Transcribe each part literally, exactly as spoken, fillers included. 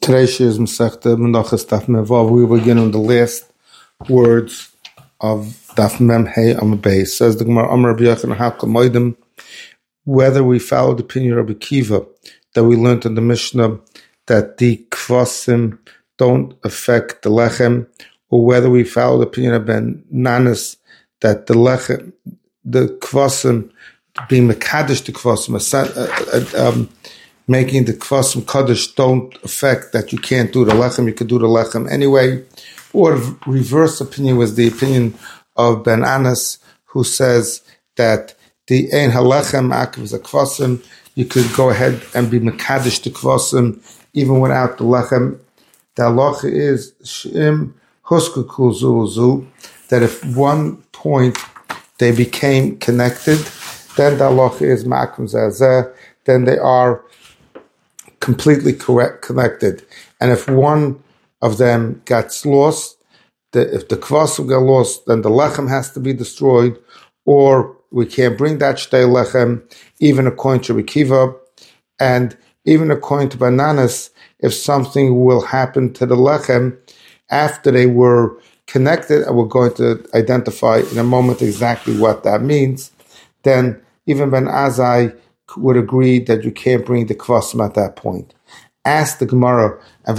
Today's Shir is Masechta Menachos Daf Mevav. We will begin on the last words of Daf Mem Hey Amud Beis. Says the Gemara, Amar Rabbi Yochanan Hakol Moedim. Whether we follow the opinion of Rabbi Kiva that we learned in the Mishnah that the kvasim don't affect the lechem, or whether we follow the opinion of Ben Nanas that the lechem, the kvasim being mekadesh the kvasim, um, making the kvasim kaddish don't affect that you can't do the lechem, you could do the lechem anyway. Or reverse opinion was the opinion of Ben Anas, who says that the ein halechem akiv is a kvasim, you could go ahead and be mekadesh the kvasim even without the lechem. The halacha is sh'im husku kul zu zu, that if one point they became connected, then the halacha is ma'akim zeh, then they are completely correct, connected. And if one of them gets lost, the, if the kvasim got lost, then the lechem has to be destroyed, or we can't bring that shtei lechem, even according to Rabbi Kiva, and even according to Bananas, if something will happen to the lechem after they were connected, and we're going to identify in a moment exactly what that means, then even Ben Azai would agree that you can't bring the kvasim at that point. Ask the Gemara, and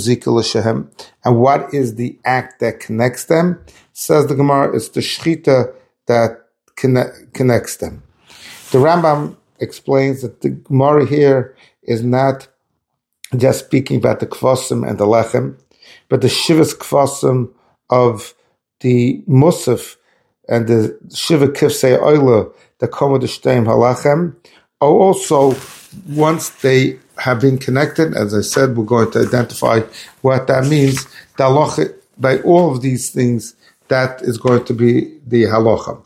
what is the act that connects them? Says the Gemara, it's the shchita that connect, connects them. The Rambam explains that the Gemara here is not just speaking about the kvasim and the lechem, but the shivas kvasim of the musaf and the shiva kifsei oila that come with the shteim halachem. Also, once they have been connected, as I said, we're going to identify what that means. The halacha, by all of these things, that is going to be the halacha.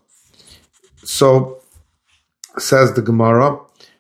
So, says the Gemara,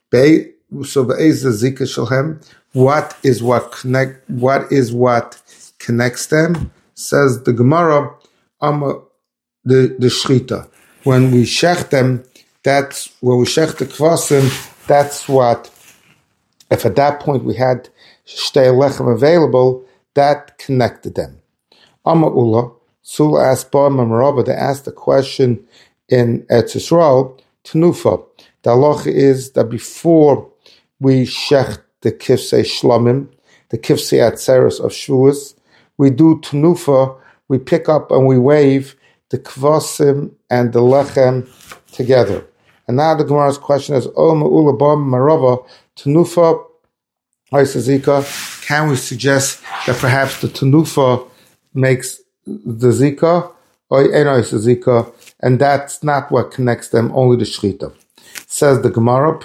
so zika shalhem. What is what connect? What is what connects them? Says the Gemara, um, the the shchita. When we shech them, that's when we shech the kvasim. That's what. If at that point we had shtei lechem available, that connected them. Amma Ula, Sula asked Bar Mamarabba, they asked the question in Eretz Yisrael, Tenufa. The halacha is that before we shech the kifsei shlamim, the kifsei atzeres of Shavuos, we do Tenufa, we pick up and we wave the kvasim and the lechem together. And now the Gemara's question is, Oh Ma'ula Bar Mamarabba, Tenufa, Zika, can we suggest that perhaps the Tenufa makes the Zika, or Zika, and that's not what connects them, only the Shchita? Says the Gemara,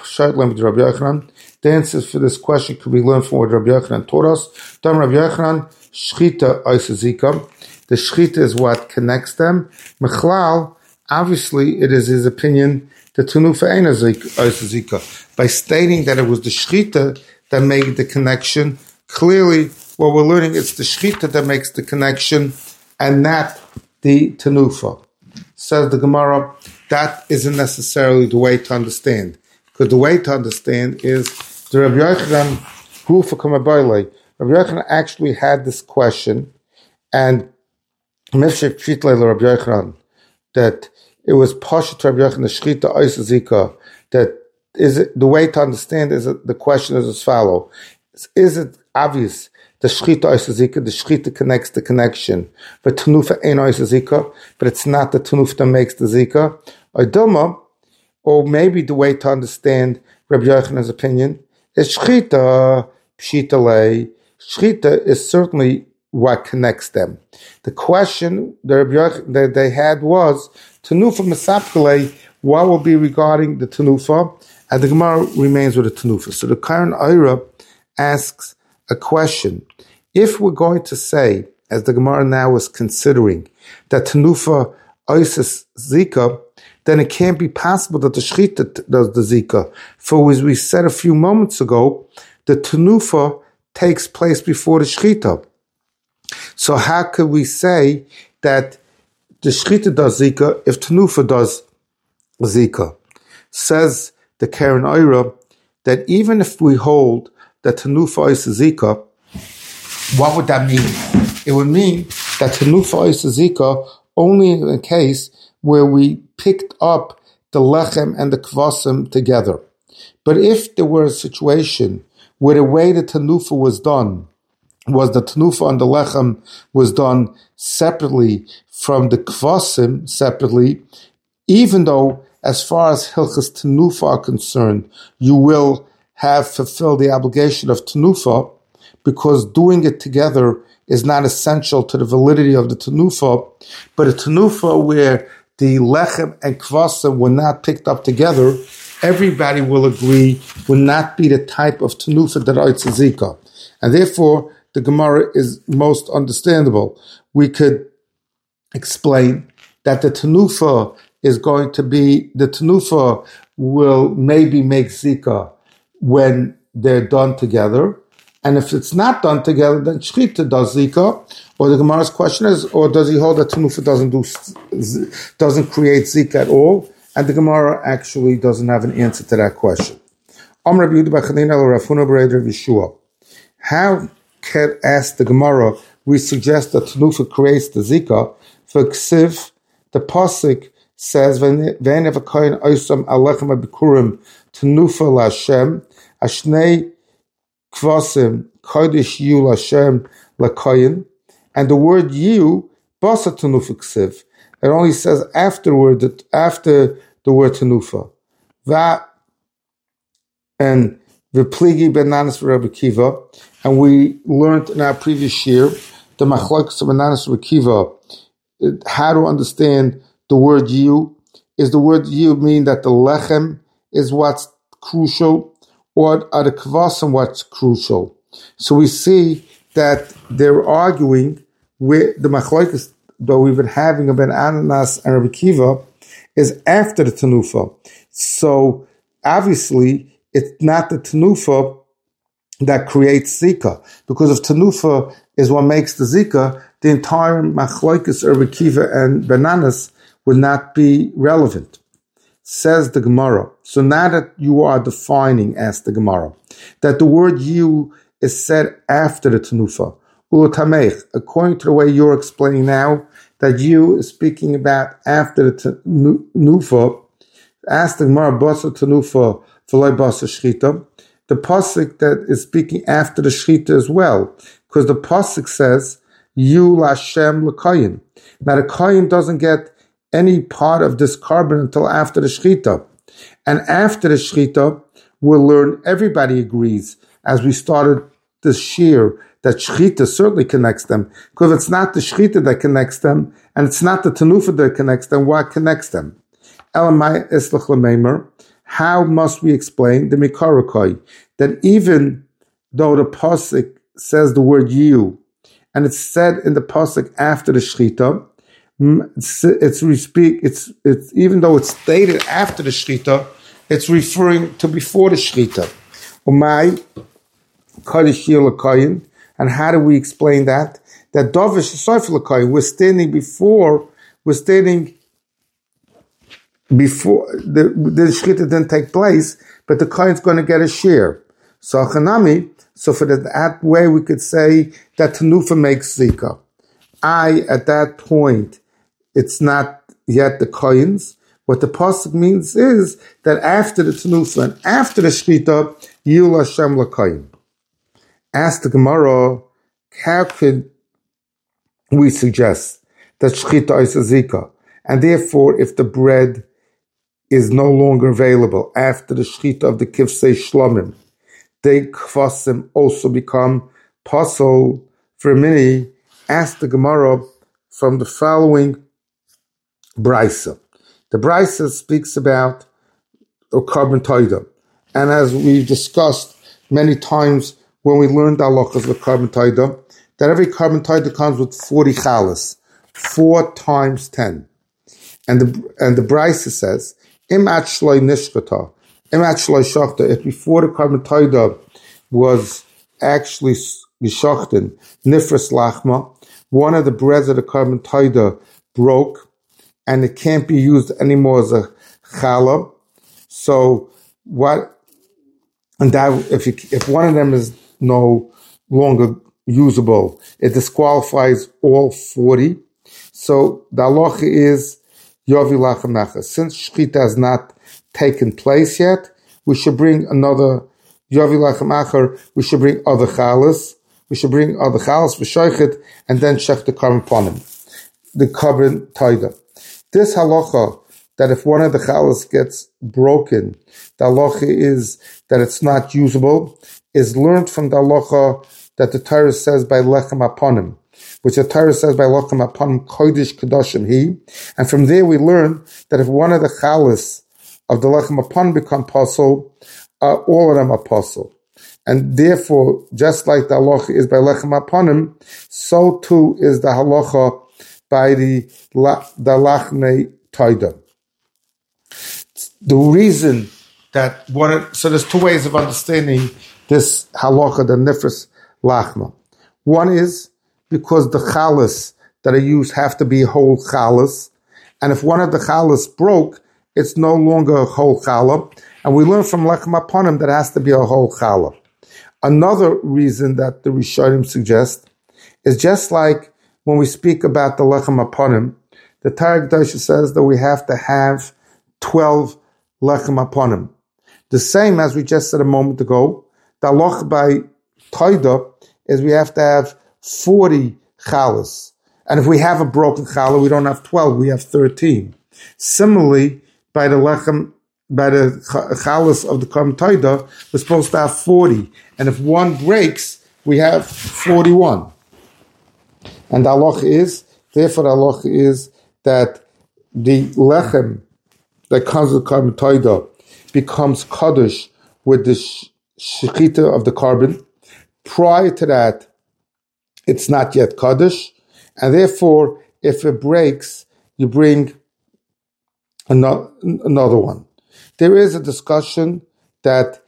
the answer for this question could be learned from what Rabbi Yochanan taught us. Dam Rabbi Yochanan, Shchita, Zika. The Shchita is what connects them. Mechlal, obviously, it is his opinion the Tenufa ain't a Zika. By stating that it was the Shchita that made the connection, clearly what we're learning is the Shchita that makes the connection and not the Tenufa. Says the Gemara, that isn't necessarily the way to understand. Because the way to understand is the Rabbi Yochanan, Gufa Kamabayle, Rabbi Yochanan actually had this question, and Meshach Pshitlei Rabbi Yochanan, that it was Pashat Rabbi Yochanan, the Shchita Ois Zika, that is it, the way to understand is that the question is as follows. Is it obvious the Shchita Ois Zika, the Shchita connects the connection, but Tenufa ain't Ois Zika, but it's not the Tenufa that makes the Zika? Or Doma, or maybe the way to understand Rabbi Yochanan's opinion is Shchita Pshitalei. Shchita is certainly what connects them. The question that, that they had was Tenufa Masapkale, what will be regarding the Tenufa? And the Gemara remains with the Tenufa. So the current Ira asks a question. If we're going to say, as the Gemara now is considering, that Tenufa Oises Zika, then it can't be possible that the Shchita does the Zika. For as we said a few moments ago, the Tenufa takes place before the Shchita. So how could we say that the Shchita does Zika if Tenufa does Zika? Says the Karen Oira that even if we hold that Tenufa is Zika, what would that mean? It would mean that Tanufa is Zika only in a case where we picked up the lechem and the kvasim together. But if there were a situation where the way the Tanufa was done was the Tanufa and the lechem was done separately from the kvasim separately, even though as far as Hilchas Tanufa are concerned, you will have fulfilled the obligation of Tanufa, because doing it together is not essential to the validity of the Tanufa, but a Tanufa where the lechem and kvasim were not picked up together, everybody will agree will not be the type of Tanufa that it's a Zika. And therefore, the Gemara is most understandable. We could explain that the Tanufa is going to be, the Tanufa will maybe make Zika when they're done together. And if it's not done together, then Shchita does Zika. Or the Gemara's question is, or does he hold that Tanufa doesn't do, doesn't create Zika at all? And the Gemara actually doesn't have an answer to that question. How can, ask the Gemara, we suggest that Tanufa creates the Zika? For Ksiv, the Pasuk says, Ve'enev ha'kohen oisam alechem ha'bikurim Tanufa l'Hashem, Ashnei kvasim kodesh yu l'Hashem l'kohen, and the word yu, basa Tanufa Ksiv. It only says afterward, that after the word Tanufa. Va and V'pligi benanas v'Rebbe Kiva, and we learned in our previous year the machlokes of benanas v'Rebbe Kiva, how to understand the word you. Is the word you mean that the lechem is what's crucial, or are the kvasim what's crucial? So we see that they're arguing with the machlokes that we've been having about Ananas and Rebbe Kiva is after the Tanufa. So obviously it's not the Tanufa that creates Zika, because if Tanufa is what makes the Zika, the entire machlokes Rebbe Kiva and Bananas would not be relevant. Says the Gemara. So now that you are defining, asks the Gemara, that the word you is said after the Tanufa. According to the way you're explaining now, that you is speaking about after the Tanufa, ask the Gemara, Basa Tanufa, V'loi Basa Shchita, the pasuk that is speaking after the Shchita as well, because the pasuk says, you l'Hashem l'koyin. Now the koyin doesn't get any part of this carbon until after the Shchita. And after the Shchita, we'll learn, everybody agrees, as we started this shir, that Shchita certainly connects them. Because if it's not the Shchita that connects them, and it's not the Tanufa that connects them, what connects them? Elamai Islach Lemeimer, how must we explain the Mikarakoi, that even though the pasuk says the word you, and it's said in the pasuk after the Shchita, it's, it's, it's, it's even though it's stated after the Shchita, it's referring to before the Shchita. Umay Kodesh Yilakayin. And how do we explain that? That Dovish Soifalakai, we're standing before, we're standing before, the, the Shchita didn't take place, but the Kohen's going to get a share. So Chanami, so for that, that way we could say that Tanufa makes Zika. I, at that point, it's not yet the Kohen's. What the pasuk means is that after the Tanufa and after the Shchita, Yul Hashem l'Kohen. Ask the Gemara, how could we suggest that Shchita is a Zika? And therefore, if the bread is no longer available after the Shchita of the Kivsei Shlomim, they kvasim also become pasul for mini. Ask the Gemara from the following Brisa. The Brisa speaks about a carbon taida. And as we've discussed many times, when we learned halachas with carbon taida, that every carbon taida comes with forty chalas, four times ten. And the and the Brisa says, Im at shloi nishkata, Im at shloi shachta, if before the carbon taida was actually geshachten, nifras lachma, one of the breads of the carbon taida broke, and it can't be used anymore as a challah. So what? And that if you, if one of them is no longer usable. It disqualifies all forty. So the halacha is Yovi Lachem Nachas. Since Shechita has not taken place yet, we should bring another Yovi Lachem Acher, we should bring other Chalas, we should bring other Chalas for Shoichet, and then Shech the Karban Ponim, the Karban Taida. This halacha, that if one of the Chalas gets broken, the halacha is that it's not usable, is learned from the halacha that the Torah says by Lechem Aponim, which the Torah says by Lechem Aponim, Kodesh Kedoshim He. And from there we learn that if one of the Chalas of the Lechem Aponim become apostle, uh, all of them are apostle. And therefore, just like the halacha is by Lechem Aponim, so too is the halacha by the, the Lachne Taida. The reason that what it, so there's two ways of understanding this halacha, the nifras lachma. One is because the chalas that are used have to be whole chalas, and if one of the chalas broke, it's no longer a whole chala, and we learn from lechem aponim that it has to be a whole chala. Another reason that the Rishonim suggest is just like when we speak about the lechem aponim, the Torah Kedosha says that we have to have twelve lechem aponim. The same as we just said a moment ago, the halacha by Taida is we have to have forty chalas. And if we have a broken challah, we don't have twelve, we have thirteen. Similarly, by the lechem, by the chalas of the Karban Taida, we're supposed to have forty. And if one breaks, we have forty-one. And the halacha is, therefore the halacha is that the lechem that comes with Karban Taida becomes kaddish with the shechita of the carbon. Prior to that, it's not yet kaddish, and therefore, if it breaks, you bring another, another one. There is a discussion that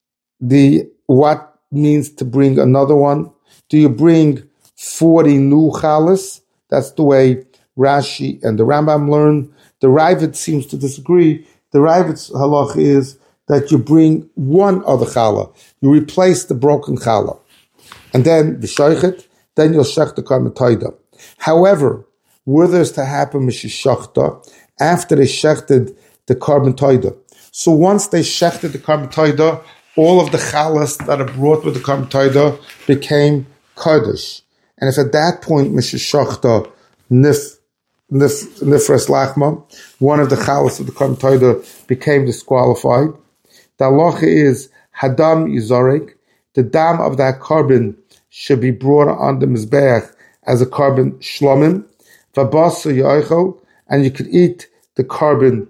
the what means to bring another one. Do you bring forty new chalas? That's the way Rashi and the Rambam learn. The Ravid seems to disagree. The Ravid's halach is that you bring one other challah. You replace the broken challah. And then, v'shoichet, then you'll shech the Karban Taida. However, were this to happen, mishishachta, after they shechted the Karban Taida. So once they shechted the Karban Taida, all of the chalas that are brought with the Karban Taida became kaddish. And if at that point, mishishachta, nif, nif, nifras lachma, one of the chalas of the Karban Taida became disqualified, the halacha is hadam yizarek, the dam of that carbon should be brought on the mizbeach as a carbon shlomim, v'basa yoichel, and you could eat the carbon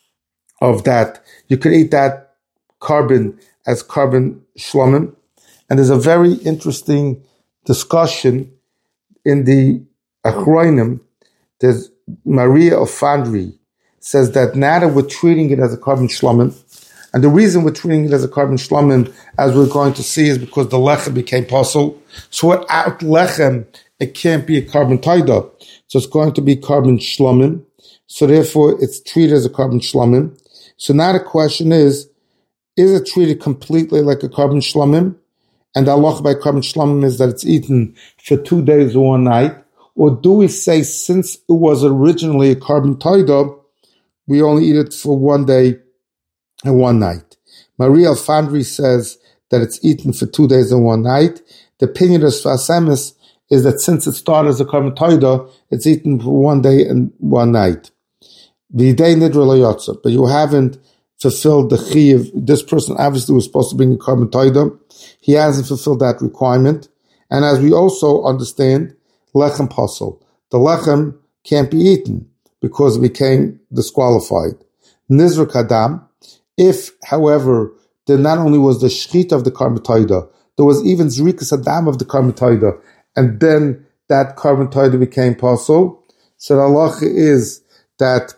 of that. You could eat that carbon as carbon shlomim. And there's a very interesting discussion in the Achronim. There's Maria of Fandri says that now that we're treating it as a carbon shlomim, and the reason we're treating it as a carbon shlomim, as we're going to see, is because the lechem became possible. So without lechem, it can't be a carbon taida. So it's going to be carbon shlomim. So therefore, it's treated as a carbon shlomim. So now the question is, is it treated completely like a carbon shlomim? And the halacha by carbon shlomim is that it's eaten for two days or one night. Or do we say, since it was originally a carbon taida, we only eat it for one day and one night? Maria Alfandri says that it's eaten for two days and one night. The opinion of Sfas Emes is that since it started as a carbon taida, it's eaten for one day and one night. V'idei nidra lo yotza, but you haven't fulfilled the chiyuv. This person obviously was supposed to bring a carbon taida. He hasn't fulfilled that requirement. And as we also understand, lechem pasol, the lechem can't be eaten because it became disqualified. Nizrak hadam. If, however, there not only was the shechita of the Karban Taida, there was even zrikas hadam of the Karban Taida, and then that Karban Taida became possible. So the halacha is that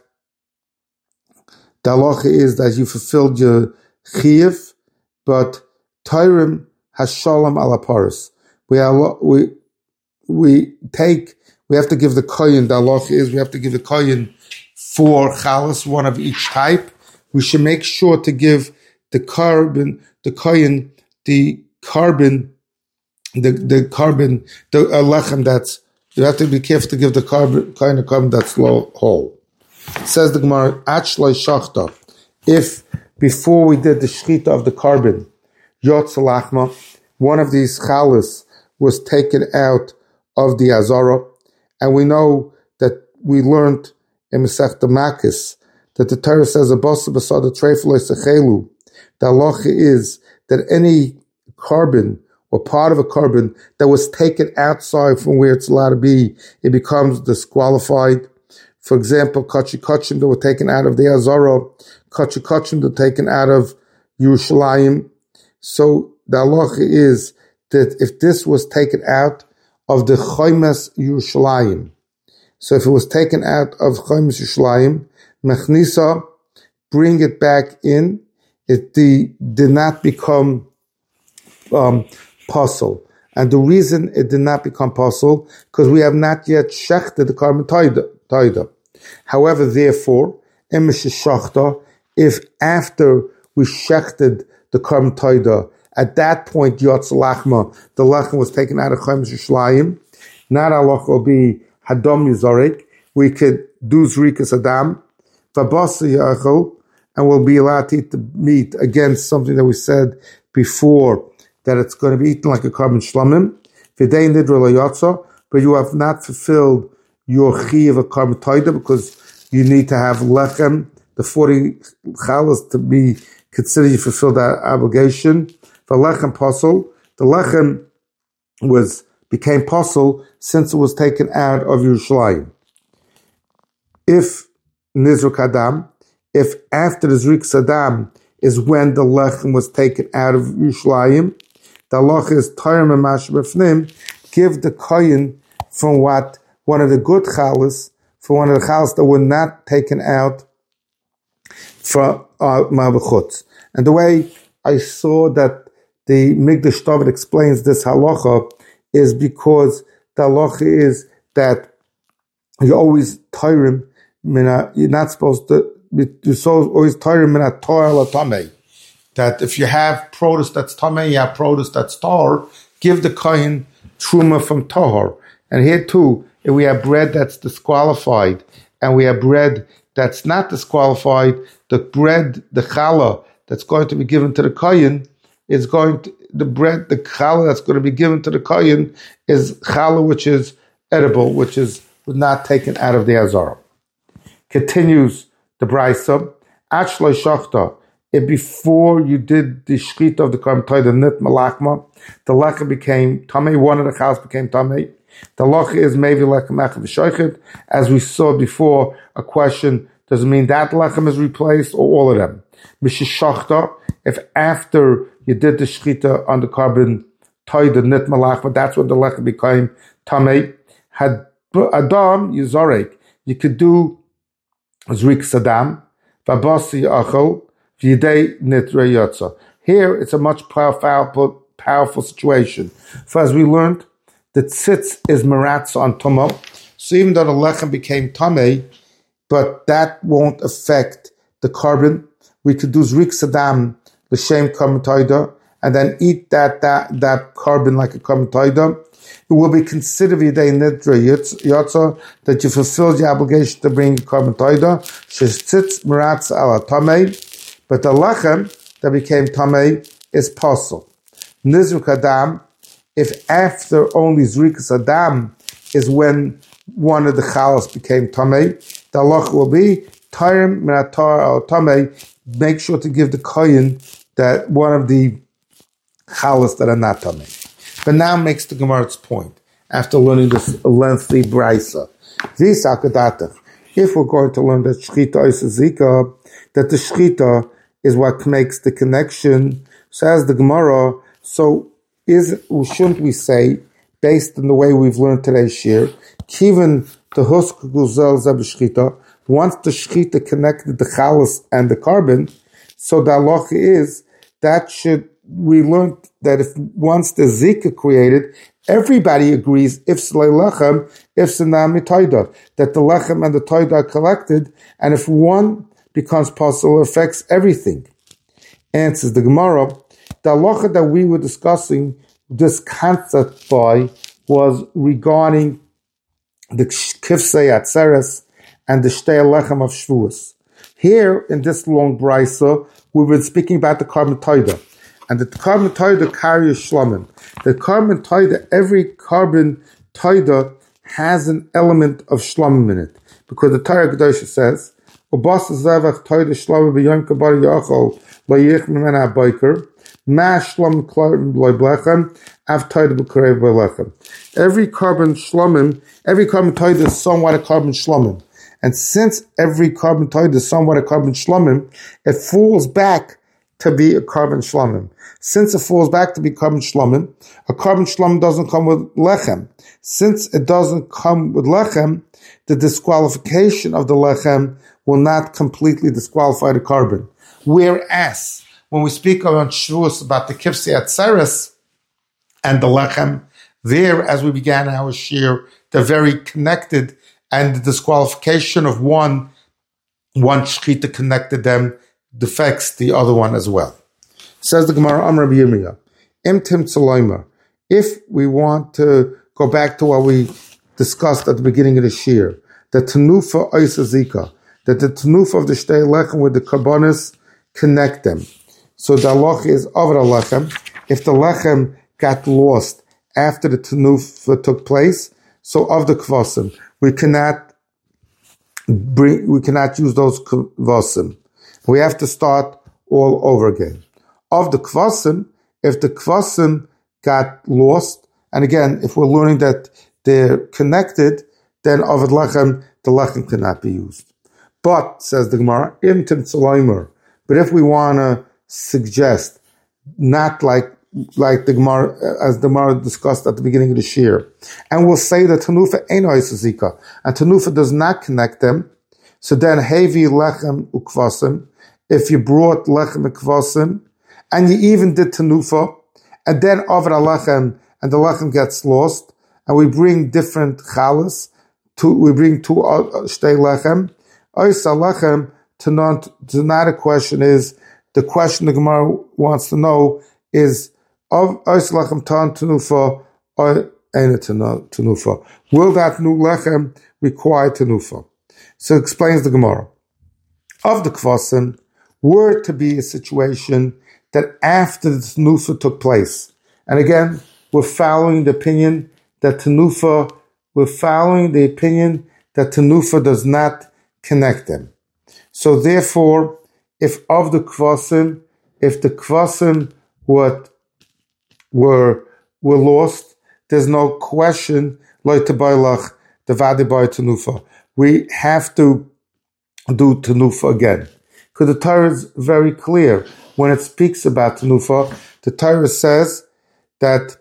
the halacha is that you fulfilled your chiyuv, but Tairim has shalom ala paris. We are, we we take we have to give the koyin. The halacha is we have to give the koyin four chalas, one of each type. We should make sure to give the carbon, the koyin, the carbon the the carbon, the uh, lechem that's, you have to be careful to give the carbon, kind of carbon that's low whole. Says the Gemara, Achloi Shachta, if before we did the shchita of the carbon, Yotz Lachma, one of these chalas was taken out of the Azara, and we know that we learned in Masechta Makis that the Torah says, Abasa Basada Trefalei Sechelu, the halacha is that any carbon or part of a carbon that was taken outside from where it's allowed to be, it becomes disqualified. For example, kachi kachim that were taken out of the Azara, kachi kachim that were taken out of Yerushalayim. So the halacha is that if this was taken out of the Chaimas Yerushalayim, so if it was taken out of Chaimas Yerushalayim, Mechnisa, bring it back in, it the, did not become um, puzzle. And the reason it did not become puzzle, because we have not yet shechted the carbon taida. However, therefore, if after we shechted the carbon taida, at that point, Yotz Lachma, the lachem was taken out of Chaimas Yerushalayim, not Allah will be Hadam Yizarik, we could do Zrikas Adam, Vabasa Yachol, and we'll be allowed to eat the meat against something that we said before, that it's going to be eaten like a carbon shlamim, V'dei nidra layotza, but you have not fulfilled your chi of a carbon taida because you need to have lechem, the forty chalas to be considered you fulfilled that obligation. For lechem posel, the lechem was became posel since it was taken out of Yerushalayim. If nizruk adam, if after the zrik sadam is when the lechem was taken out of Yerushalayim, the halacha is Torah mamash b'fnim, give the kohen from what one of the good chalas, for one of the chalas that were not taken out from uh, ma'avachutz. And the way I saw that the Migdash David explains this halacha is because the halacha is that you always Torah, you're not supposed to, you're always Torah min ha-Torah la-tamei. That if you have produce that's tamei, you have produce that's tahor, give the kohen truma from tahor. And here too, if we have bread that's disqualified, and we have bread that's not disqualified, the bread, the challah that's going to be given to the kohen is going to, the bread, the challah that's going to be given to the kohen is challah which is edible, which is not taken out of the azara. Continues the brayso, achloi shachta. If before you did the shchita of the carbon taida nit malachma, the lechem became tamei, one of the chalas became tamei. The halacha is maybe lechem echem v'shoichet. As we saw before, a question, does it mean that lechem is replaced or all of them? Mishishachta, if after you did the shchita on the carbon taida nit malachma, that's when the lechem became tamei. Had adam yizarek, you could do zrik sadam, v'abasi achol, here it's a much powerful, powerful situation. For as we learned, the tzitz is meratz on tumah. So even though the lechem became tamei, but that won't affect the carbon. We could do zrik sadam, l'shem carbon taida, and then eat that that that carbon like a carbon taida. It will be considered v'yidei nidra yotza that you fulfilled your obligation to bring carbon taida. Shetzitz meratz ala tamei. But the lechem that became tamei is possible. Nizruk adam, if after only zrikas adam is when one of the chalas became tamei, the halacha will be tarim min ha-Torah al tamei. Make sure to give the kohen that one of the chalas that are not tamei. But now makes the Gemara's point after learning this lengthy brayso. This akadatach. If we're going to learn that shchita is a zika, that the shchita is what makes the connection. So as the Gemara, so is shouldn't we say, based on the way we've learned today's shir, kiven the husk guzel zeb shchita, once the shchita connected the chalas and the carbon, so the halacha is that should we learned that if once the zika created, everybody agrees if slay lechem, if sanami taida, that the lechem and the taida are collected, and if one becomes possible, affects everything. Answers the Gemara, the halacha that we were discussing this concept by was regarding the Kifsei Atzeres and the Shtei Lechem of Shavuos. Here, in this long brisa, we've been speaking about the Karban Toida. And the Karban Toida carries Shlomim. The Karban Toida, every Karban Toida has an element of Shlomim in it. Because the Torah Kedosha says, Ubas Zavach Toida Shlomim b'yom kabar yachol lo'yich mimena ha'boker ma Shlomim k'larim lo'blechem av Toida b'karev b'lechem. Every Karban Shlomim, every Karban Toida is somewhat a Karban Shlomim. And since every Karban Toida is somewhat a Karban Shlomim, it falls back to be a Karban Shlomim. Since it falls back to be Karban Shlomim, a Karban Shlomim doesn't come with Lechem. Since it doesn't come with Lechem, the disqualification of the Lechem will not completely disqualify the Karban. Whereas, when we speak on Shavuos about the Kifsei Atzeres and the Lechem, there, as we began our shir, they're very connected, and the disqualification of one, one shechita connected them, defects the other one as well. Says the Gemara, Amar Rabbi Yirmiyah, Imtim Tzaloimer. If we want to go back to what we discussed at the beginning of the shir, the Tenufa Oisa Zika, that the Tenufa of the Shtei Lechem with the Karbonis connect them. So the halach is over Lechem. If the Lechem got lost after the Tenufa took place, so of the Kvasim, we cannot bring, we cannot use those Kvasim. We have to start all over again. Of the Kvasim, if the Kvasim got lost, and again, if we're learning that they're connected, then of the Lechem, the Lechem cannot be used. But, says the Gemara, Imtim Tzaloimer. But if we want to suggest, not like like the Gemara, as the Gemara discussed at the beginning of the shir, and we'll say that Tenufa Ein Oisa Zika, and Tenufa does not connect them, so then Hevi Lechem Ukvasim, if you brought Lechem Ukvasim, and you even did Tenufa, and then Avra Lechem, and the Lechem gets lost, and we bring different Chalas, two, we bring two Shtei Lechem, Oisa Lechem, to not, to not a question is, the question the Gemara wants to know is, of Oisa Lechem Tan Tenufa, or Eina Tenufa. Will that new Lechem require Tenufa? So it explains the Gemara. Of the Kvasim, were to be a situation that after the Tenufa took place, and again, we're following the opinion that Tenufa, we're following the opinion that Tenufa does not connect them. So therefore, if of the Kvasim, if the Kvasim were, were, were lost, there's no question, like the Vadi by Tenufa. We have to do Tenufa again. Because the Torah is very clear. When it speaks about Tenufa, the Torah says that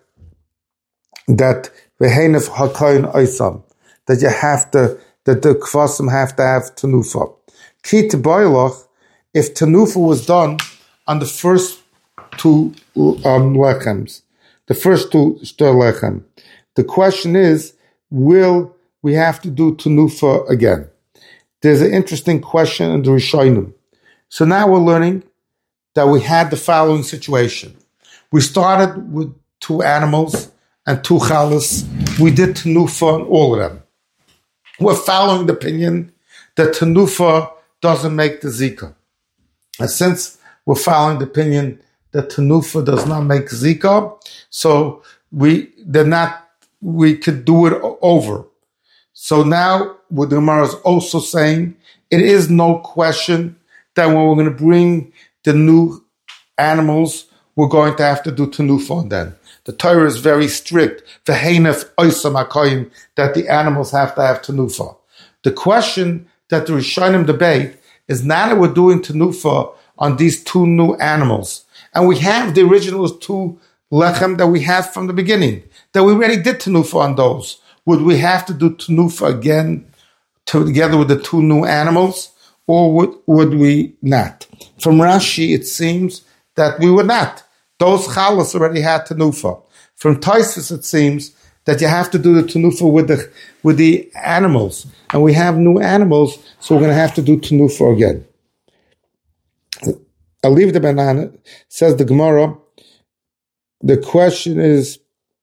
that Vehenef Hakayin Oisam, that you have to, that the Kvasim have to have Tenufa. Ki Tebailach, if Tenufa was done on the first two um, lechems, the first two Shtei Lechem, the question is, will we have to do Tenufa again? There's an interesting question in the Rishonim. So now we're learning that we had the following situation. We started with two animals and two chalas. We did Tenufa on all of them. We're following the opinion that Tenufa doesn't make the Zika. And since we're following the opinion that Tenufa does not make Zika, so we they're not we could do it over. So now what the Gemara is also saying, it is no question that when we're going to bring the new animals, we're going to have to do Tenufa on them. The Torah is very strict, V'heinef oisam hakoyim, that the animals have to have Tenufa. The question that the Rishonim debate is now that we're doing Tenufa on these two new animals, and we have the original two lechem that we had from the beginning, that we already did Tenufa on those. Would we have to do Tenufa again to, together with the two new animals, or would, would we not? From Rashi, it seems that we would not. Those chalas already had Tenufa. From Tosfos, it seems that you have to do the Tenufa with the with the animals, and we have new animals, so we're going to have to do Tenufa again. I'll leave the banana. Says the Gemara, the question is,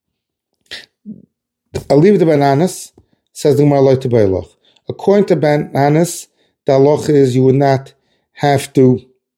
I'll leave the bananas, says the Gemara to Bailach. According to bananas, the halacha is you would not have to,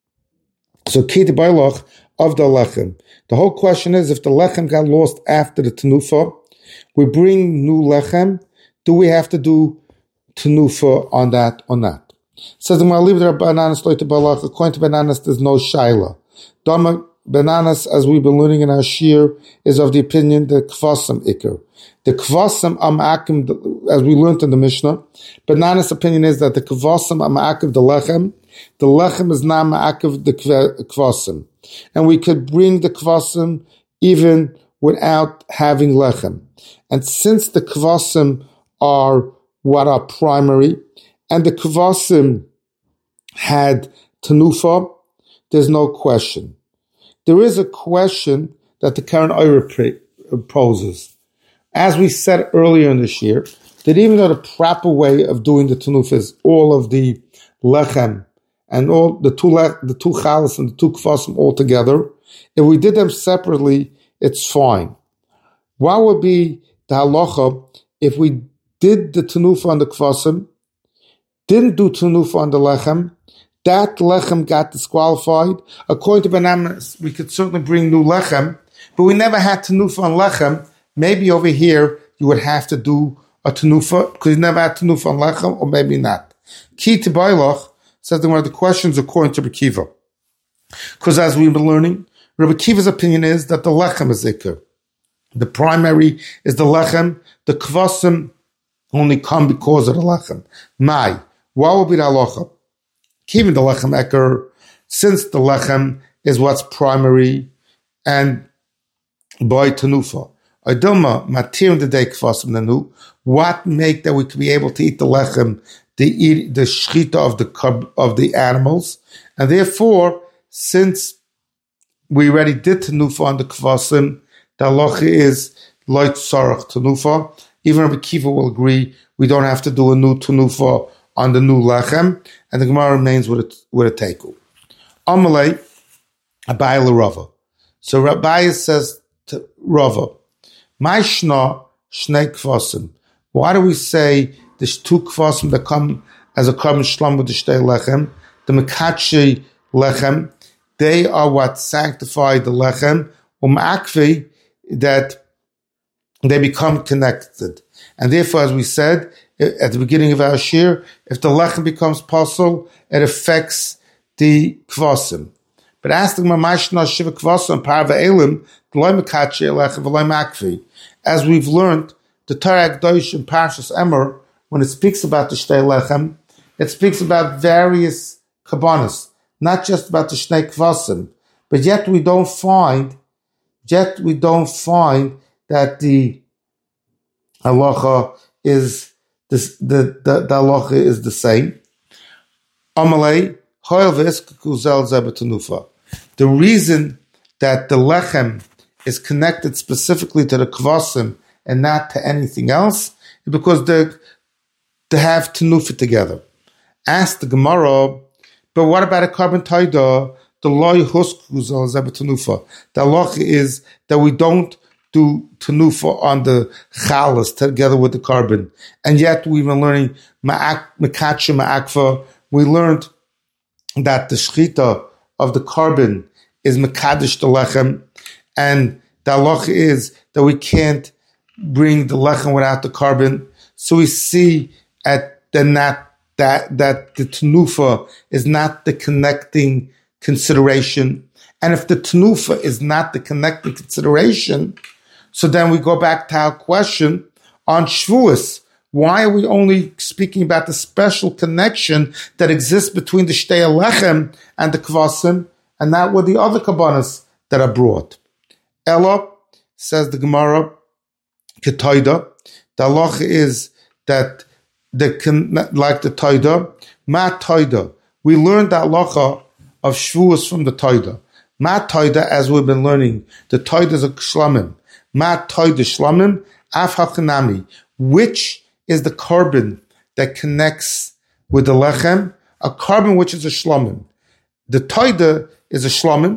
so ki the Bailach of the lechem. The whole question is, if the lechem got lost after the tenufa, we bring new lechem, do we have to do tenufa on that or not? Says the Gemara, leave the bananas to Bailach. According to bananas, there's no shaila. Dama bananas, as we've been learning in our shir, is of the opinion the kvasim ikr. The kvasim amakim, as we learned in the Mishnah, bananas' opinion is that the kvasim amakim the lechem, the lechem is not ma'akiv the kvasim, and we could bring the kvasim even without having lechem. And since the kvasim are what are primary, and the kvasim had tenufa, there's no question. There is a question that the Karen Oyer poses. As we said earlier in this year, that even though the proper way of doing the tenufa is all of the lechem and all the two le- the two chalas and the two kvasim all together, if we did them separately, it's fine. What would be the halacha if we did the tenufa on the kvasim, didn't do tenufa on the lechem, that lechem got disqualified? According to bananas, we could certainly bring new lechem, but we never had tenufa on lechem. Maybe over here you would have to do a tenufa because you never had tenufa on lechem, or maybe not. Ki to Bailach says that one of the questions according to Rabbi Kiva, because as we've been learning, Rabbi Kiva's opinion is that the lechem is ikr. The primary is the lechem. The kvasim only come because of the lechem. Mai, what will be the halacha? Keeping the lechem eker, since the lechem is what's primary, and by tenufa. Adoma matir the day kvasim nanu. What make that we could be able to eat the lechem, the eat the shchita of the of the animals, and therefore, since we already did tenufa on the kvasim, the halacha is loy tzarach tenufa. Even Rabbi Kiva will agree we don't have to do a new tenufa on the new lechem, and the Gemara remains with a, with a teiku. Amalei, Abai l'Rava. So Rabbi says to Rava, Maishna shnei kvasim. Why do we say there's two kvasim that come as a carbon shlam with the shtei lechem, the mekachi lechem? They are what sanctify the lechem, um'akvi, that they become connected. And therefore, as we said at the beginning of our shir, if the lechem becomes pasul, it affects the kvasim. But as the mamashna shiva kvasim parva elim, l'loy mekachi lechem v'loy makvi. As we've learned, the Torah Gdosh in Parshas Emor, when it speaks about the shtei lechem, it speaks about various kabbanas, not just about the shnei kvasim. But yet we don't find, yet we don't find that the halacha is this, the, the, the halacha is the same. Amalei, the reason that the lechem is connected specifically to the kvasim and not to anything else is because they they have tenufa together. Ask the Gemara, but what about a carbon taida? The loy huskuzal zeba tenufa. The halacha is that we don't do tenufa on the chalas together with the carbon, and yet we've been learning ma'ak mekacha ma'akva. We learned that the shchita of the carbon is mekadesh the lechem, and the halacha is that we can't bring the lechem without the carbon. So we see at the not that that the tenufa is not the connecting consideration, and if the tenufa is not the connecting consideration, so then we go back to our question on Shavuos. Why are we only speaking about the special connection that exists between the shtei lechem and the kvasim, and not with the other kabbanas that are brought? Ella, says the Gemara, ketoida, the halacha is that the like the toida, ma toida. We learned the halacha of Shavuos from the toida. Ma toida, as we've been learning, the toida is a shlamim. Ma toida shlamim, af hachanami, which is the carbon that connects with the lechem, a carbon which is a shlamim. The toida is a shlamim,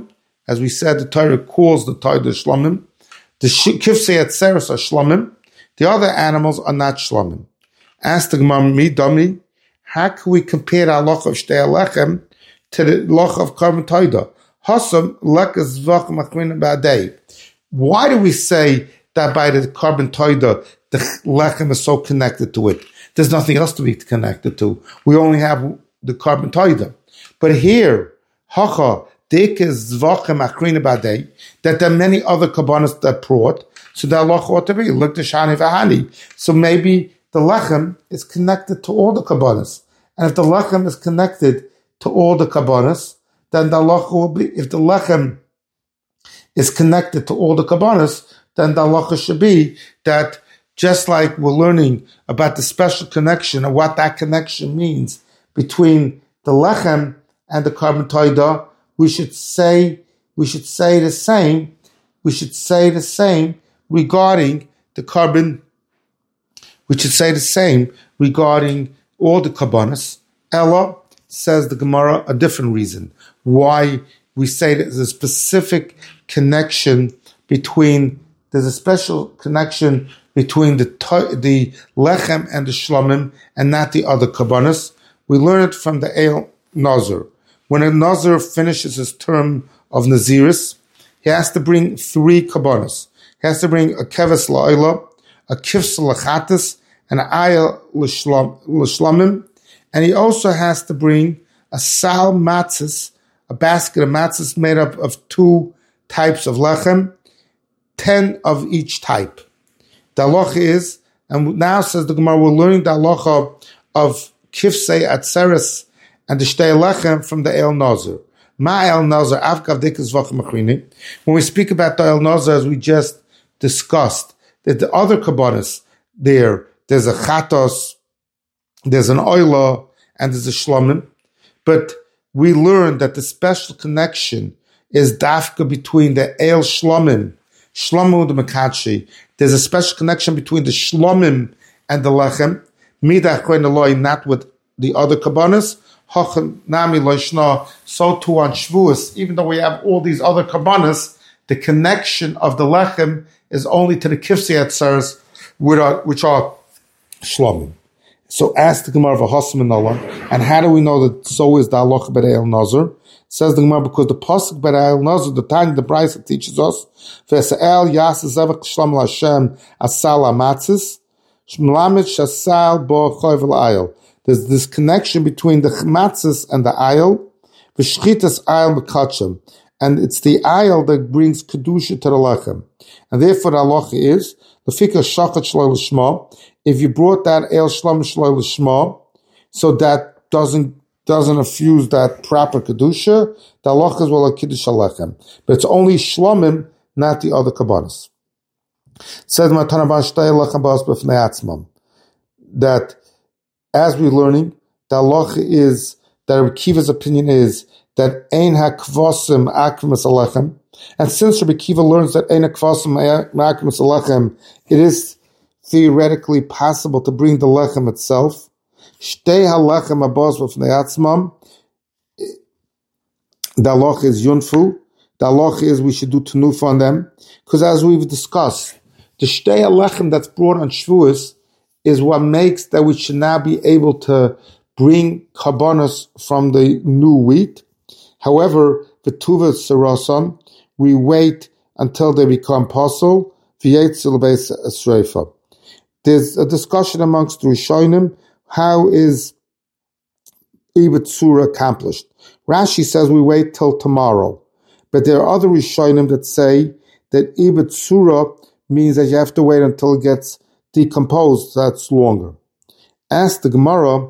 as we said, the Torah calls the Torah Shlomim. The Kifsei Atzeres are Shlomim. The other animals are not Shlomim. Ask the Gemara, Mi Dami, how can we compare the halacha of Shtei Alechem to the halacha of Karban Toida? Hasam lekas zvach machrin ba'adei. Why do we say that by the Karban Toida the lechem is so connected to it? There's nothing else to be connected to. We only have the Karban Toida. But here, hacha dekes zvach machrin ba'adei, that there are many other kabbanas that brought. So the halacha ought to be look to shani v'hani. So maybe the lechem is connected to all the kabbanas, and if the lechem is connected to all the kabbanas, then the halacha will be, if the lechem is connected to all the kabbanas, then the halacha should be that just like we're learning about the special connection and what that connection means between the lechem and the Karban Toida, we should say, we should say the same, we should say the same regarding the Karban, we should say the same regarding all the kabbanas. Ella, says the Gemara, a different reason why we say that there's a specific connection between, there's a special connection between the the lechem and the shlomim and not the other kabbanas. We learn it from the Eil Nazir. When a Nazir finishes his term of Naziris, he has to bring three kabbanas. He has to bring a keves la'ila, a kifs l'chatis, and an ayah l'shlomim, and he also has to bring a sal matzahs, a basket of matzahs made up of two types of lechem, ten of each type. The halacha is, and now says the Gemara, we're learning the halacha of kifsei atzeres and the shtei lechem from the El Nazir. Ma El Nazir, avkav dikas v'chem achrini. When we speak about the El Nazir, as we just discussed, that the other kabbanas there, there's a chatos, there's an oila, and there's a shlomim. But we learned that the special connection is dafka between the el shlomim, shlomim and the mekachi. There's a special connection between the shlomim and the lechem. Midach koin eloi, not with the other kabbanas. Hochem nami loishna. So too on Shavuos, even though we have all these other kabbanas, the connection of the lechem is only to the kifsei atzeres, which are shlomim. So ask the Gemara of a Hasam and Allah, and how do we know that so is the halacha b'rei El Nazir? Says the Gemara, because the pasuk b'rei El Nazir, the Tanya, the Brisa teaches us, v'esa'el yas zevach shlam l'Hashem asal amatzis, shmelamet shasal bo choyv l'ayil. There's this connection between the matzis and the ayil, v'shchitas ayil mekachem, and it's the ayil that brings kedusha to the lechem, and therefore the halacha is l'fika shachat shloi l'shma. If you brought that El Shlom Shloi L'Shma, so that doesn't doesn't infuse that proper Kedusha, the halacha is well a Kiddush Alechem. But it's only Shlomim, not the other Kabbanas. Says Matanaban Shtei Alechem Bas B'fnei Atzmam, that as we're learning, the halacha is, that Rabbi Kiva's opinion is that Ein HaKvasim Akrimas Alechem, and since Rabbi Kiva learns that Ein HaKvasim Akrimas Alechem, it is theoretically possible to bring the lechem itself. Shtei halechem abos v'fnei atzmam. The halacha is yunfu. The halacha is we should do tenufa on them, because as we've discussed, the shtei halechem that's brought on Shavuos is what makes that we should now be able to bring karbanos from the new wheat. However, the tuva sarasam, we wait until they become pasul. V'yetzil beis esreifa. There's a discussion amongst the Rishonim, how is Ibatsura accomplished? Rashi says we wait till tomorrow. But there are other Rishonim that say that Ibatsura means that you have to wait until it gets decomposed. That's longer. Ask the Gemara,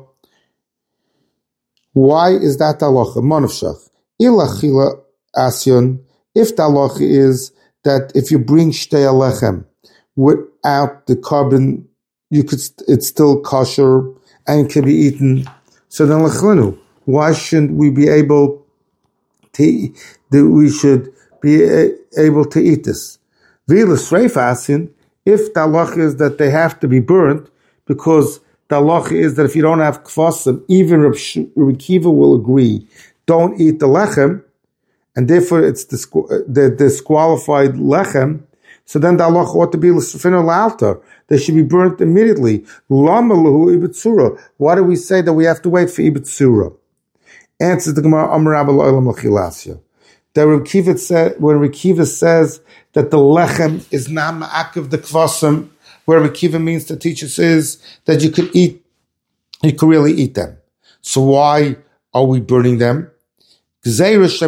why is that halacha? Manavshach. Ilachila asyon, if the halacha is that if you bring shtei alechem without the carbon, you could, it's still kosher and can be eaten. So then, lechlinu, why shouldn't we be able to? That we should be able to eat this? V'ilus reifasin, if the halacha is that they have to be burnt, because the halacha is that if you don't have kvasim, even Rabbi Kiva will agree, don't eat the lechem. and therefore it's disqu- the disqualified lechem, so then the halacha ought to be l'sufino la'alta. They should be burnt immediately. Lama lahu ibitzura. Why do we say that we have to wait for ibitzura? Answers the Gemara, Amar Rabba L'olam L'chilasya. That Reb Kiva said, when Reb Kiva says that the lechem is not ma'akiv the kvasim, where Reb Kiva means to teach us is that you could eat, you could really eat them. So why are we burning them? Because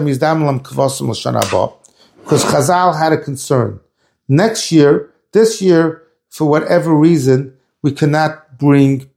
Chazal had a concern. Next year, this year, for whatever reason, we cannot bring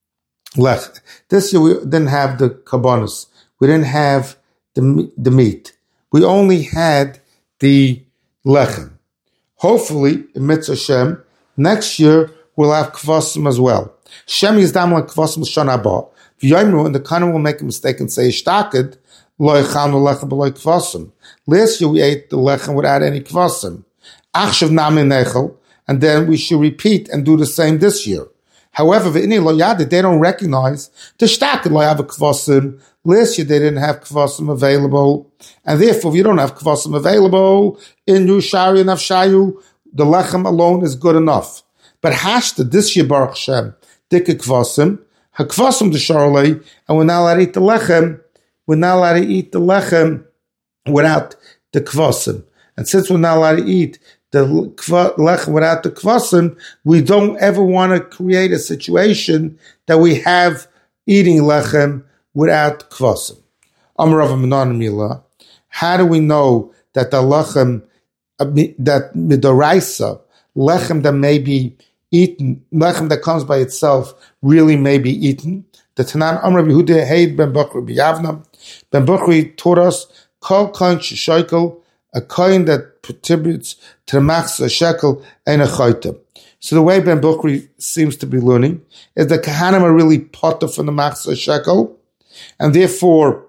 lech. This year we didn't have the kabbanos. We didn't have the, the meat. We only had the lechem. Hopefully, in Mitzvah Shem, next year we'll have kvasim as well. Shem yizdam like kvasim l'shana haba. V'yomru, and the Kana will make a mistake and say, "Ishtaked lo yechanu lechem b'lo kvasim." Last year we ate the lechem without any kvasim. Achshav nami nechel, and then we should repeat and do the same this year. However, v'ini lo yadid, they don't recognize the shtaked lo have a kvasim. Last year they didn't have kvasim available, and therefore if you don't have kvasim available in Yushari and Avshayu, the lechem alone is good enough. But hashta this year Baruch Hashem dike kvasim, hakvasim the sharlei, and we're not allowed to eat the lechem. We're not allowed to eat the lechem without the kvasim. And since we're not allowed to eat the lechem without the kvasim, we don't ever want to create a situation that we have eating lechem without kvasim. Amar Rav Menon Mila. How do we know that the lechem, that midoraisa, lechem that may be eaten, lechem that comes by itself, really may be eaten? The Tanan Amar Yehuda Heid Ben Bukri B'Yavna. Ben Bukri taught us, Kol Koin Shekel, a coin that contributes to the machzah shekel and a chayta. So the way Ben Bukri seems to be learning is that kahanim are really potter from the machzah shekel, and therefore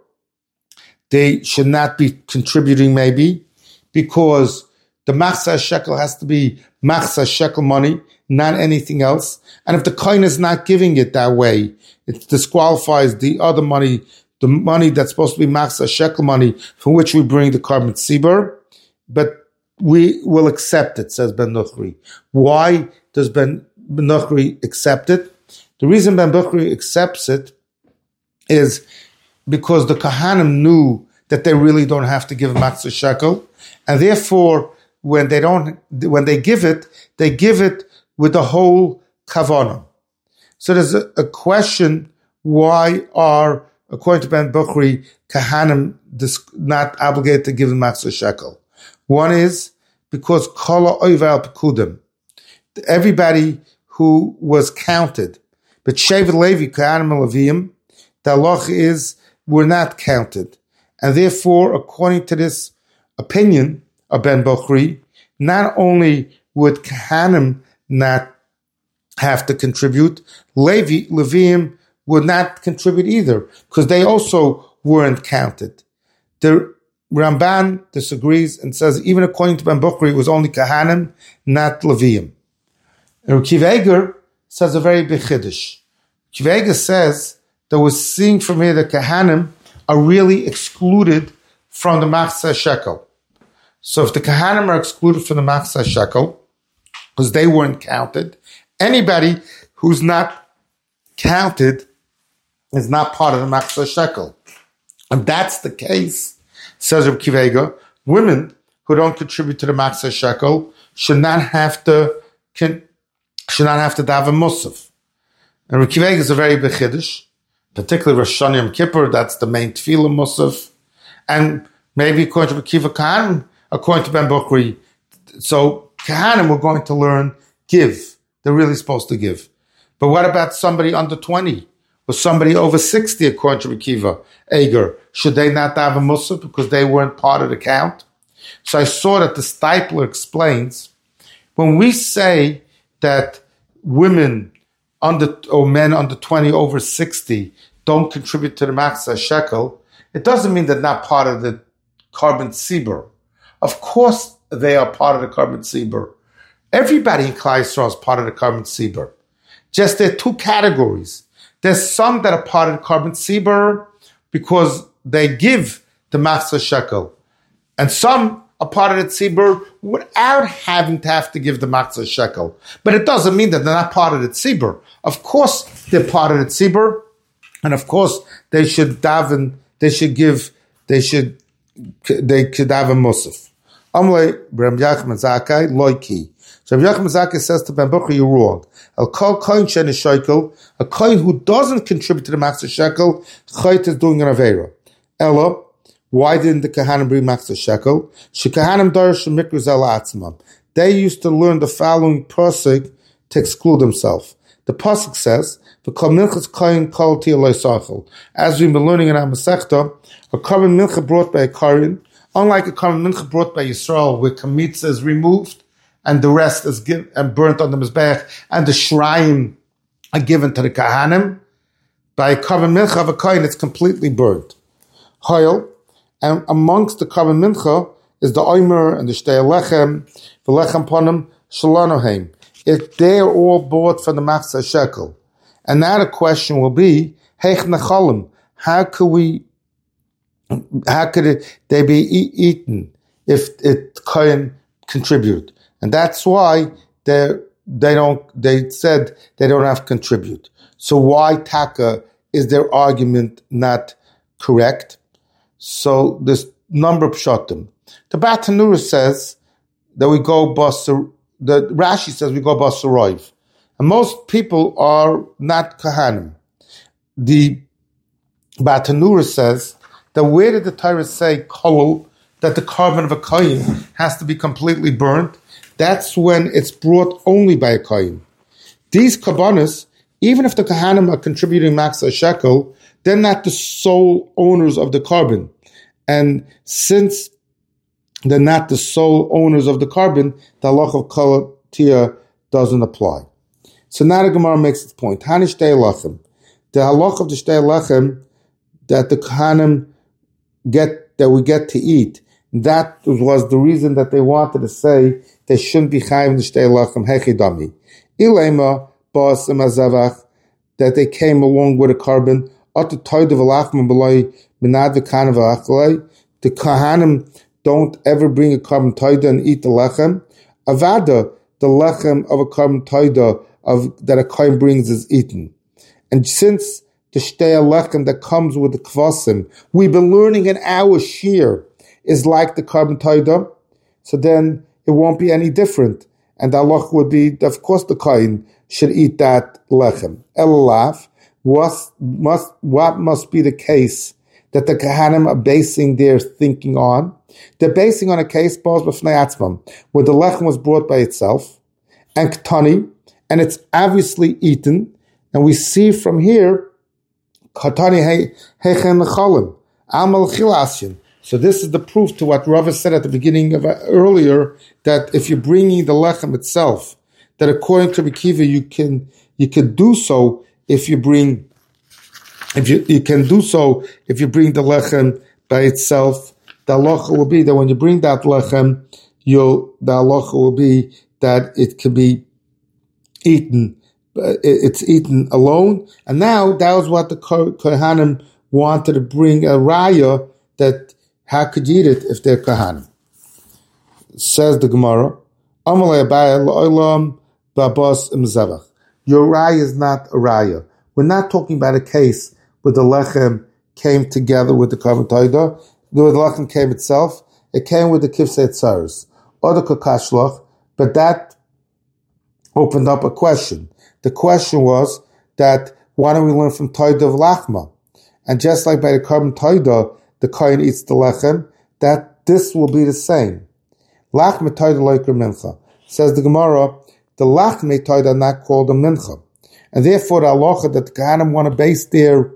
they should not be contributing maybe, because the machzah shekel has to be machzah shekel money, not anything else. And if the coin is not giving it that way, it disqualifies the other money, the money that's supposed to be machzah shekel money, from which we bring the carbon tzibur. But we will accept it, says Ben Nuchri. Why does Ben Nuchri accept it? The reason Ben Nuchri accepts it is because the Kahanim knew that they really don't have to give machzah shekel, and therefore, when they don't, when they give it, they give it with the whole kavanah. So there's a, a question: why are, according to Ben Bukri, Kahanim not obligated to give machzah shekel? One is because kala oival pekudim, everybody who was counted, but Shevet Levi, Kahanim and Leviim, the halacha is were not counted, and therefore, according to this opinion of Ben Bukri, not only would Kahanim not have to contribute, Levi, Leviim would not contribute either, because they also weren't counted. The Ramban disagrees and says, even according to Ben Bukri, it was only Kahanim, not Leviim. And Kiva Eger says a very big chiddush. Kiva Eger says that we're seeing from here that Kahanim are really excluded from the machzah shekel. So if the Kahanim are excluded from the machzah shekel, because they weren't counted, anybody who's not counted is not part of the machzah shekel. And that's the case, says Reb Kiva Eger, women who don't contribute to the machzah shekel should not have to can, should not have to daven musaf. And Reb Kiva Eger is a very big chiddush, particularly Rosh Hashanah Yom Kippur. That's the main tefillah musaf, and maybe according to Reb Kiva Kahanim, according to Ben Bukri, so Kahanim were going to learn give. They're really supposed to give. But what about somebody under twenty? Or somebody over sixty, according to Reb Kiva Eger? Should they not have a musaf because they weren't part of the count? So I saw that the Stipler explains, when we say that women under or men under twenty over sixty don't contribute to the machzah shekel, it doesn't mean they're not part of the carbon tzibur. Of course they are part of the carbon tzibur. Everybody in Klal Yisrael is part of the carbon tzibur. Just there are two categories. There's some that are part of the carbon tzibur because they give the machzah shekel. And some are part of the tzibur without having to have to give the matzah shekel. But it doesn't mean that they're not part of the tzibur. Of course, they're part of the tzibur, and of course, they should daven, they should give, they should, they should have a musaf. Amle, Reb Yochanan Zakkai, loiki. So Reb Yochanan Zakkai says to Ben Bucher, you're wrong. I'll call kohen shen shekel, a kohen who doesn't contribute to the matzah shekel, chayt is doing an avera. Ella, why didn't the Kahanim bring matzah shekel? Shekahanim darash mikra zel atzmam. They used to learn the following pasuk to exclude themselves. The pasuk says, "V'kol minchas kohen kol ti lo sachel." As we've been learning in our Masechta, a korban mincha brought by a kohen, unlike a korban mincha brought by Yisrael, where kamitza is removed and the rest is given and burnt on the mizbech, and the shrine are given to the Kahanim. By a korban mincha of a kohen, it's completely burnt. Hoil. And amongst the korban mincha is the omer and the shtei lechem, the lechem ponim shalanohem. If they are all bought from the matzah shekel, and now the question will be, heich nechalim, how could we, how could it, they be e- eaten if it can contribute? And that's why they they don't. They said they don't have to contribute. So why taka is their argument not correct? So this number of pshatim. The Batanura says that we go basar. The Rashi says we go basarayv, and most people are not kahanim. The Batanura says that where did the Torah say kolol that the korban of a kohen has to be completely burnt? That's when it's brought only by a kohen. These korbanos, even if the kahanim are contributing matzah shekel, they're not the sole owners of the korban. And since they're not the sole owners of the korban, the halach of kol tia doesn't apply. So now the Gemara makes its point. Hani shtei lechem. The halach of the shtei lechem that the kahanim get, that we get to eat, that was the reason that they wanted to say they shouldn't be chayim the shtei lechem hechidami. Ilema bas imazavach, that they came along with a korban. The Kahanim don't ever bring a korban toida and eat the lechem. Avada, the lechem of a korban toida of that a kohen brings is eaten. And since the shtei lechem that comes with the kvasim, we've been learning in our shir is like the korban toida, so then it won't be any different. And the halach would be, of course, the kohen should eat that lechem. Elalav. What must, what must be the case that the Kahanim are basing their thinking on? They're basing on a case where the lechem was brought by itself, and Ketani, and it's obviously eaten, and we see from here, Ketani heichem nechalim, amal chilashin. So this is the proof to what Rava said at the beginning of uh, earlier, that if you're bringing the lechem itself, that according to Rekiva, you can, you can do so if you bring, if you, you can do so if you bring the lechem by itself. The halacha will be that when you bring that lechem, you'll, the halacha will be that it can be eaten, it's eaten alone. And now that was what the Kohanim wanted to bring a raya, that how could you eat it if they're Kohanim? Says the Gemara, Amalei Abaye lo'olam babas imzavach. Your raya is not a raya. We're not talking about a case where the lechem came together with the korban toida. The lechem came itself. It came with the kivsei tzaros or the kakashlach, but that opened up a question. The question was that why don't we learn from toida of lachma? And just like by the korban toida, the kohen eats the lechem, that this will be the same. Lachma toida loiker mincha. Says the Gemara, the lachmei toida are not called a mincha. And therefore the halacha that the Kahanim want to base their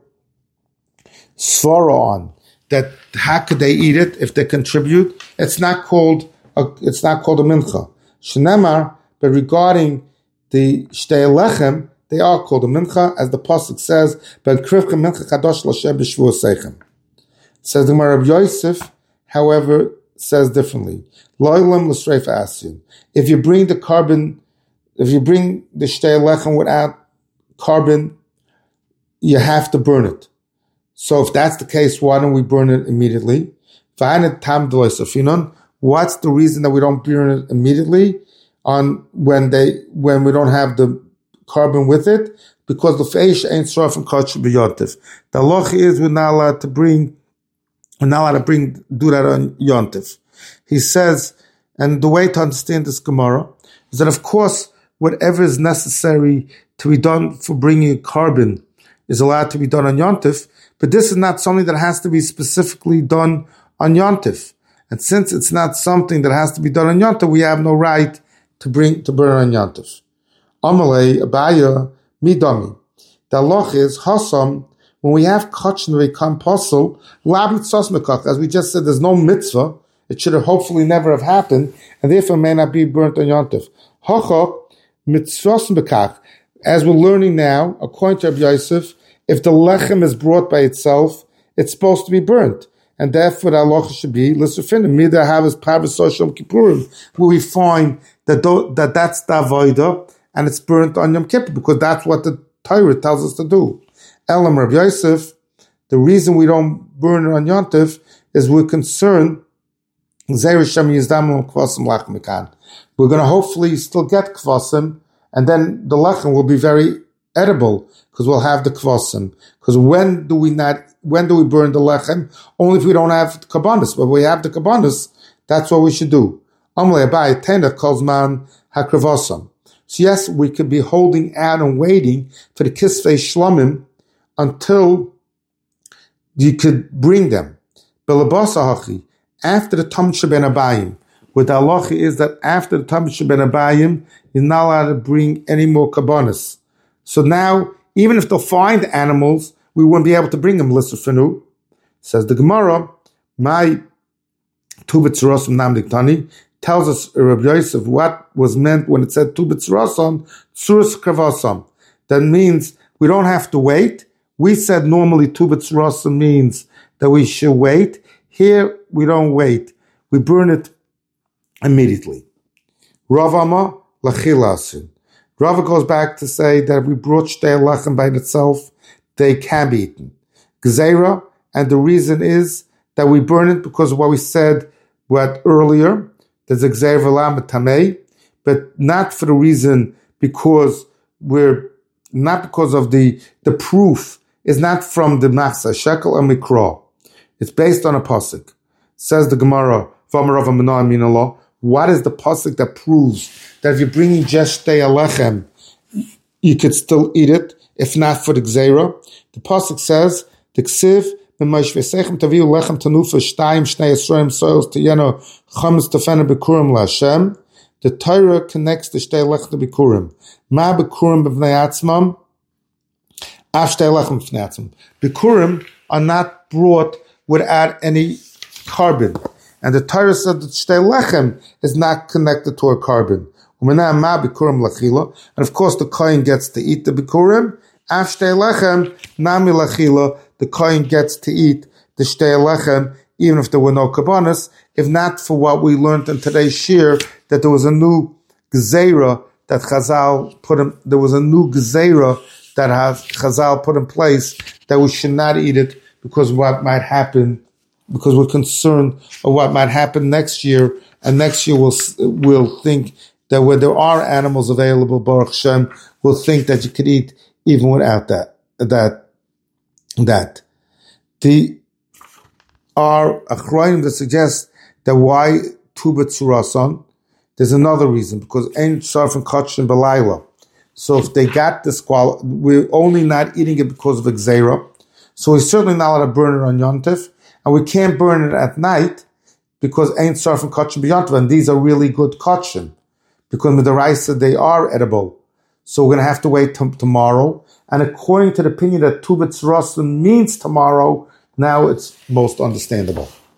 svara on, that how could they eat it if they contribute, it's not called a, it's not called a mincha. Shenemar, but regarding the shtei lechem, they are called a mincha, as the pasuk says, ben krivcha mincha kadosh l'Hashem b'shvua seichem. Says the Gemara, Rabbi Yosef, however, says differently. Lo'ilam l'sreif asyin. If you bring the korban, if you bring the shtei lechem without korban, you have to burn it. So if that's the case, why don't we burn it immediately? What's the reason that we don't burn it immediately on when they when we don't have the carbon with it? Because the feish ain't sharf and kach b'yontif. The halacha is we're not allowed to bring, we're not allowed to bring do that on yontif. He says, and the way to understand this Gemara is that of course whatever is necessary to be done for bringing carbon is allowed to be done on yontif, but this is not something that has to be specifically done on yontif. And since it's not something that has to be done on yontif, we have no right to bring to burn on yontif. Amalei Abaya Midami. The halacha is Hasam, when we have kachin v'kam posel, labit sos mekach. As we just said, there's no mitzvah. It should have hopefully never have happened, and therefore may not be burnt on yontif. Hacha mitzvos mekach. As we're learning now, according to Rabbi Yosef, if the lechem is brought by itself, it's supposed to be burnt. And therefore, the halacha should be l'sufin mida havas parvus Yom Kippurim, where we find that th- that that's the avodah and it's burnt on Yom Kippur because that's what the Torah tells us to do. Elam Rabbi Yosef, the reason we don't burn it on Yontif is we're concerned. We're going to hopefully still get kvasim, and then the lechem will be very edible because we'll have the kvasim. Because when do we not? When do we burn the lechem? Only if we don't have the kabbanis. But if we have the kabbanis, that's what we should do. Amle abai tenda calls man hakravasam. So yes, we could be holding out and waiting for the kisvei shlomim until you could bring them. Belabasa hachi, after the tam sheben abayim. What the halacha is that after the tam sheben abayim, you're not allowed to bring any more kabbanis. So now, even if they'll find animals, we won't be able to bring them. L'sufenu, says the Gemara, my tubit tzarosam nam diktani, tells us Rabbi Yosef what was meant when it said tubit tzarosam tzuras kavasam. That means we don't have to wait. We said normally tubit tzarosam means that we should wait. Here we don't wait. We burn it immediately. Rav Amma lachilasin. Rava goes back to say that if we brought shtei lechem by itself, they can be eaten. Gzeira, and the reason is that we burn it because of what we said what earlier, there's a gzeira v'lam tamei, but not for the reason because we're, not because of the, the proof is not from the machsa, shekel and mikra. It's based on a pasuk. Says the Gemara, V'amarav Amanoah Minallah, what is the pasuk that proves that if you're bringing just shtei alechem, you could still eat it, if not for the gzeira? The pasuk says, the ksiv, b'maish v'seichem taviu lechem tanufa shtayim shnei esroim soils tiyeno chametz tefena b'kurim la'Hashem. The Torah connects the shtei lechem to b'kurim. Ma b'kurim b'vnei atzmam, af shtei lechem b'vnei atzmam. B'kurim are not brought without any carbon. And the Torah said that shtei lechem is not connected to a carbon. And of course the kohen gets to eat the bikurim. Af shtei lechem, nami lachila, the kohen gets to eat the shtei lechem, even if there were no kabbanas, if not for what we learned in today's shir, that there was a new gzeira that Chazal put in, there was a new gzeira that has Chazal put in place that we should not eat it because of what might happen, because we're concerned of what might happen next year, and next year we'll, we'll think that when there are animals available, Baruch Hashem, we'll think that you could eat even without that. That, that. The, are achronim that suggest that why tuba tzurasan, there's another reason, because ain't sharf and kachin belayla. So if they got this qual, we're only not eating it because of gzeira. So we're certainly not allowed to burn it on yontif, and we can't burn it at night because ain't sharf and kachin b'yontif, and these are really good kachin. Because with the rice, they are edible. So we're going to have to wait t- tomorrow. And according to the opinion that Tubitz Rasan means tomorrow, now it's most understandable.